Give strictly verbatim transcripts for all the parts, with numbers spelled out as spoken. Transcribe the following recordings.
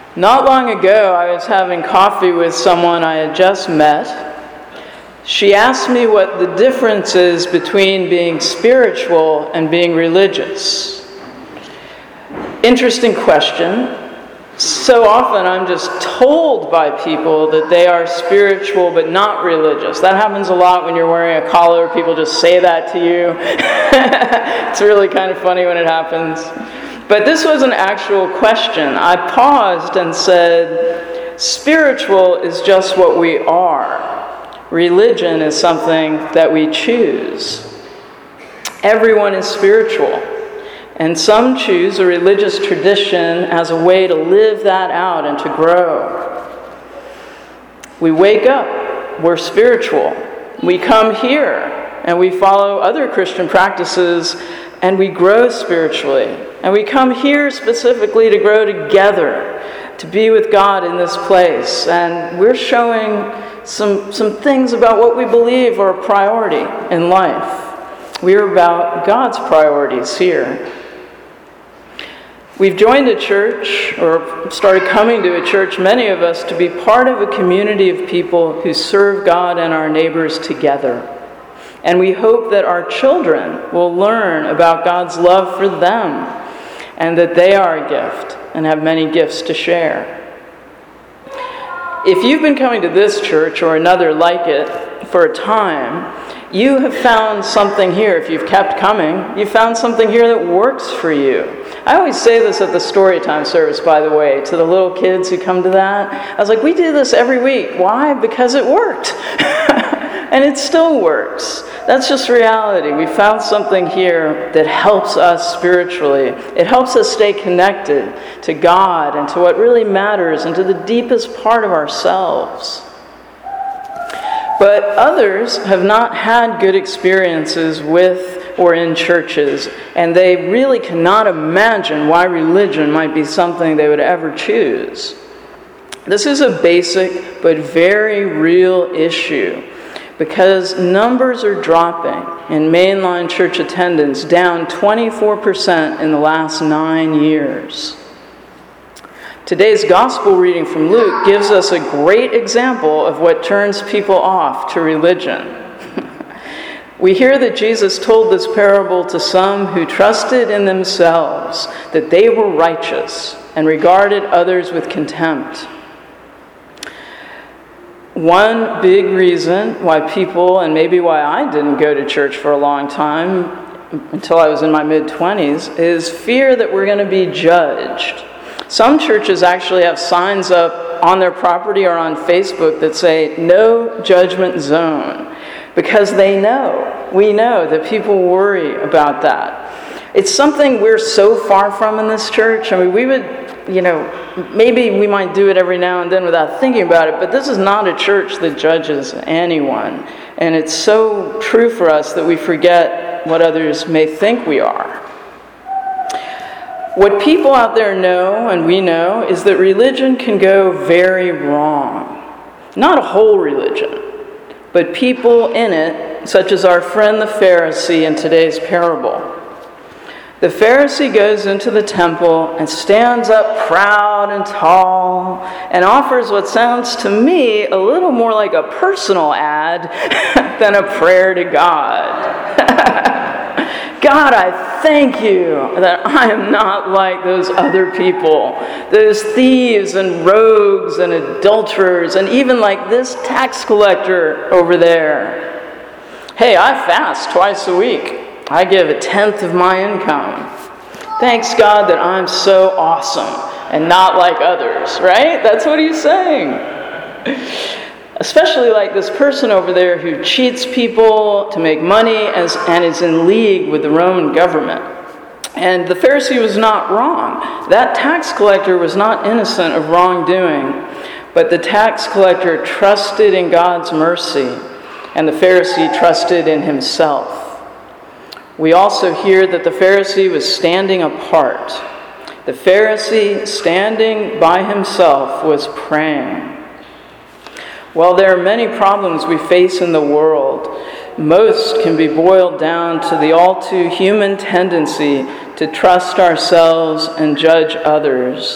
Not long ago, I was having coffee with someone I had just met. She asked me what the difference is between being spiritual and being religious. Interesting question. So often I'm just told by people that they are spiritual but not religious. That happens a lot when you're wearing a collar. People just say that to you. It's really kind of funny when it happens. But this was an actual question. I paused and said, spiritual is just what we are. Religion is something that we choose. Everyone is spiritual. And some choose a religious tradition as a way to live that out and to grow. We wake up, we're spiritual. We come here and we follow other Christian practices and we grow spiritually. And we come here specifically to grow together, to be with God in this place. And we're showing some, some things about what we believe are a priority in life. We're about God's priorities here. We've joined a church, or started coming to a church, many of us, to be part of a community of people who serve God and our neighbors together. And we hope that our children will learn about God's love for them and that they are a gift and have many gifts to share. If you've been coming to this church or another like it for a time, you have found something here. If you've kept coming, you've found something here that works for you. I always say this at the Storytime service, by the way, to the little kids who come to that. I was like, we do this every week. Why? Because it worked. And it still works. That's just reality. We found something here that helps us spiritually. It helps us stay connected to God and to what really matters and to the deepest part of ourselves. But others have not had good experiences with or in churches, and they really cannot imagine why religion might be something they would ever choose. This is a basic but very real issue, because numbers are dropping in mainline church attendance, down twenty-four percent in the last nine years. Today's gospel reading from Luke gives us a great example of what turns people off to religion. We hear that Jesus told this parable to some who trusted in themselves that they were righteous and regarded others with contempt. One big reason why people, and maybe why I didn't go to church for a long time until I was in my mid-twenties, is fear that we're going to be judged. Some churches actually have signs up on their property or on Facebook that say, "No judgment zone," because they know, we know that people worry about that. It's something we're so far from in this church. I mean, we would, you know, maybe we might do it every now and then without thinking about it, but this is not a church that judges anyone. And it's so true for us that we forget what others may think we are. What people out there know, and we know, is that religion can go very wrong. Not a whole religion, but people in it, such as our friend the Pharisee in today's parable. The Pharisee goes into the temple and stands up proud and tall and offers what sounds to me a little more like a personal ad than a prayer to God. God, I thank you that I am not like those other people, those thieves and rogues and adulterers, and even like this tax collector over there. Hey, I fast twice a week. I give a tenth of my income. Thanks, God, that I'm so awesome and not like others, right? That's what he's saying. Especially like this person over there who cheats people to make money as, and is in league with the Roman government. And the Pharisee was not wrong. That tax collector was not innocent of wrongdoing, but the tax collector trusted in God's mercy, and the Pharisee trusted in himself. We also hear that the Pharisee was standing apart. The Pharisee, standing by himself, was praying. While there are many problems we face in the world, most can be boiled down to the all too human tendency to trust ourselves and judge others,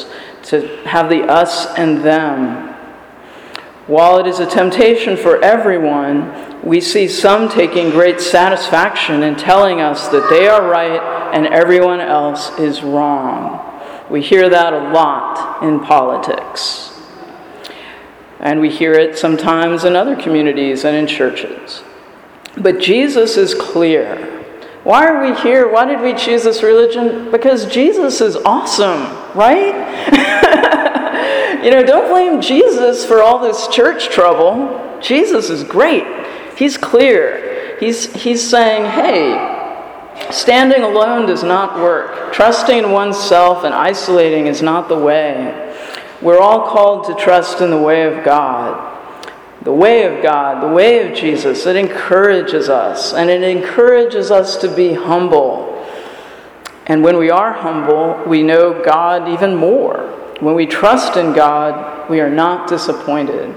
to have the us and them. While it is a temptation for everyone, we see some taking great satisfaction in telling us that they are right and everyone else is wrong. We hear that a lot in politics. And we hear it sometimes in other communities and in churches. But Jesus is clear. Why are we here? Why did we choose this religion? Because Jesus is awesome, right? You know, don't blame Jesus for all this church trouble. Jesus is great. He's clear. He's, he's saying, hey, standing alone does not work. Trusting in oneself and isolating is not the way. We're all called to trust in the way of God. The way of God, the way of Jesus, it encourages us, and it encourages us to be humble. And when we are humble, we know God even more. When we trust in God, we are not disappointed.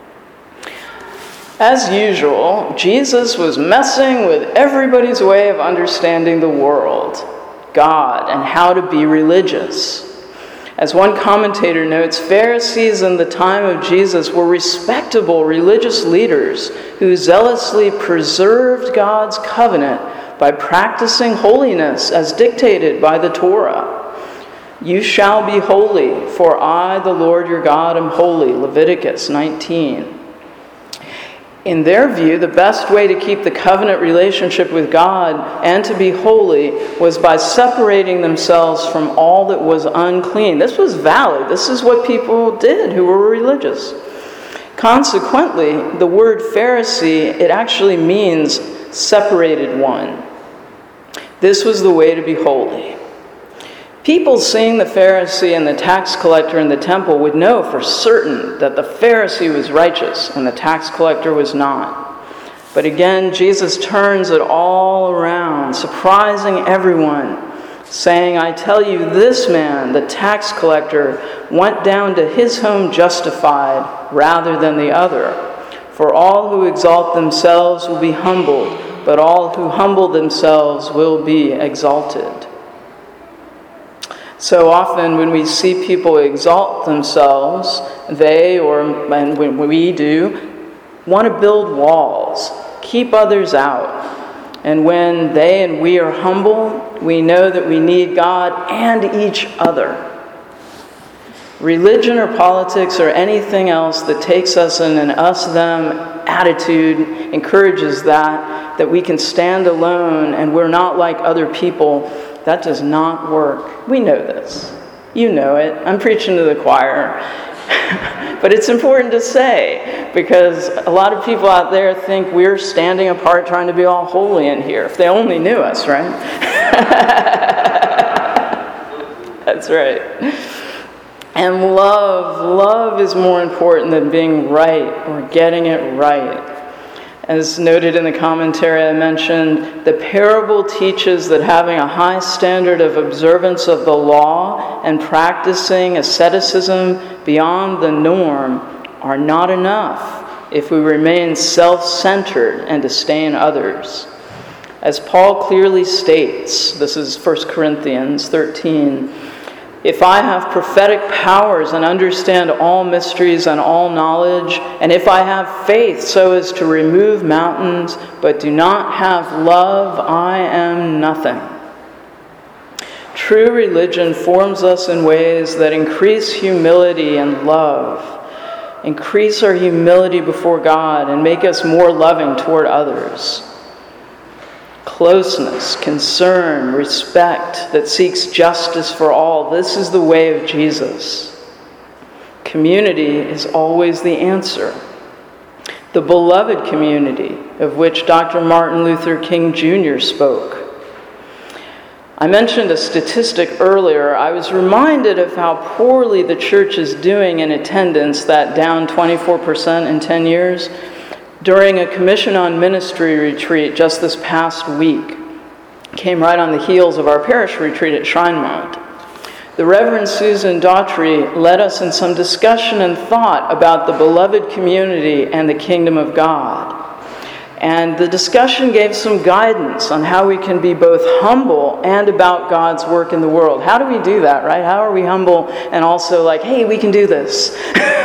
As usual, Jesus was messing with everybody's way of understanding the world, God, and how to be religious. As one commentator notes, Pharisees in the time of Jesus were respectable religious leaders who zealously preserved God's covenant by practicing holiness as dictated by the Torah. You shall be holy, for I, the Lord your God, am holy, Leviticus nineteen. In their view, the best way to keep the covenant relationship with God and to be holy was by separating themselves from all that was unclean. This was valid. This is what people did who were religious. Consequently, the word Pharisee, it actually means separated one. This was the way to be holy. People seeing the Pharisee and the tax collector in the temple would know for certain that the Pharisee was righteous and the tax collector was not. But again, Jesus turns it all around, surprising everyone, saying, I tell you, this man, the tax collector, went down to his home justified rather than the other. For all who exalt themselves will be humbled, but all who humble themselves will be exalted. So often when we see people exalt themselves, they, or and when we do, want to build walls, keep others out. And when they and we are humble, we know that we need God and each other. Religion or politics or anything else that takes us in an us-them attitude encourages that, that we can stand alone and we're not like other people. That does not work. We know this. You know it. I'm preaching to the choir. But it's important to say, because a lot of people out there think we're standing apart trying to be all holy in here. If they only knew us, right? That's right. And love, love is more important than being right or getting it right. As noted in the commentary I mentioned, the parable teaches that having a high standard of observance of the law and practicing asceticism beyond the norm are not enough if we remain self-centered and disdain others. As Paul clearly states, this is First Corinthians thirteen, if I have prophetic powers and understand all mysteries and all knowledge, and if I have faith so as to remove mountains, but do not have love, I am nothing. True religion forms us in ways that increase humility and love, increase our humility before God, and make us more loving toward others. Closeness, concern, respect that seeks justice for all. This is the way of Jesus. Community is always the answer. The beloved community of which Doctor Martin Luther King Junior spoke. I mentioned a statistic earlier. I was reminded of how poorly the church is doing in attendance, that down twenty-four percent in ten years. During a Commission on Ministry retreat just this past week, came right on the heels of our parish retreat at Shrinemont. The Reverend Susan Daughtry led us in some discussion and thought about the beloved community and the kingdom of God. And the discussion gave some guidance on how we can be both humble and about God's work in the world. How do we do that, right? How are we humble and also like, hey, we can do this?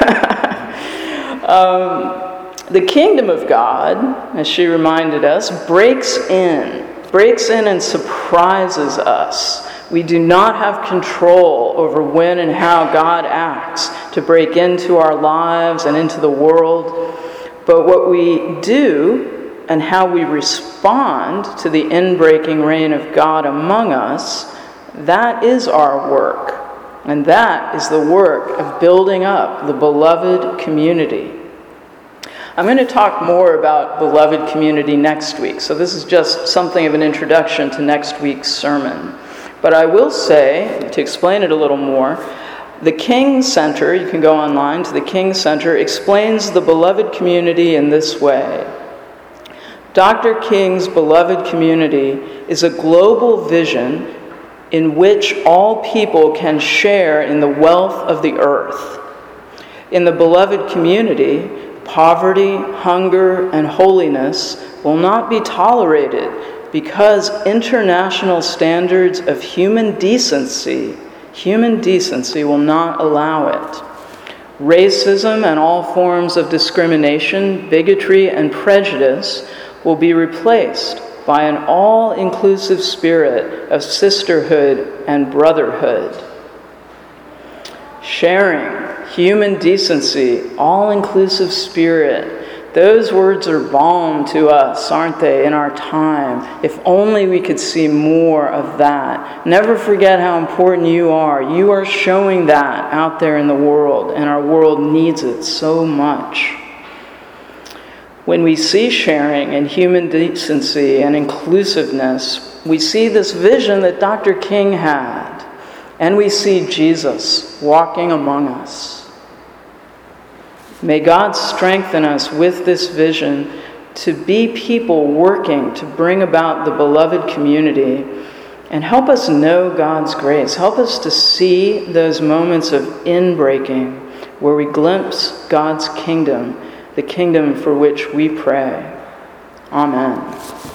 um, the kingdom of God, as she reminded us, breaks in, breaks in and surprises us. We do not have control over when and how God acts to break into our lives and into the world. But what we do and how we respond to the inbreaking reign of God among us, that is our work. And that is the work of building up the beloved community. I'm going to talk more about beloved community next week, so this is just something of an introduction to next week's sermon. But I will say, to explain it a little more, the King Center, you can go online to the King Center, explains the beloved community in this way. Doctor King's beloved community is a global vision in which all people can share in the wealth of the earth. In the beloved community, poverty, hunger, and holiness will not be tolerated because international standards of human decency, human decency will not allow it. Racism and all forms of discrimination, bigotry, and prejudice will be replaced by an all-inclusive spirit of sisterhood and brotherhood. Sharing, human decency, all-inclusive spirit, those words are balm to us, aren't they, in our time? If only we could see more of that. Never forget how important you are. You are showing that out there in the world, and our world needs it so much. When we see sharing and human decency and inclusiveness, we see this vision that Doctor King had, and we see Jesus walking among us. May God strengthen us with this vision to be people working to bring about the beloved community, and help us know God's grace. Help us to see those moments of inbreaking where we glimpse God's kingdom, the kingdom for which we pray. Amen.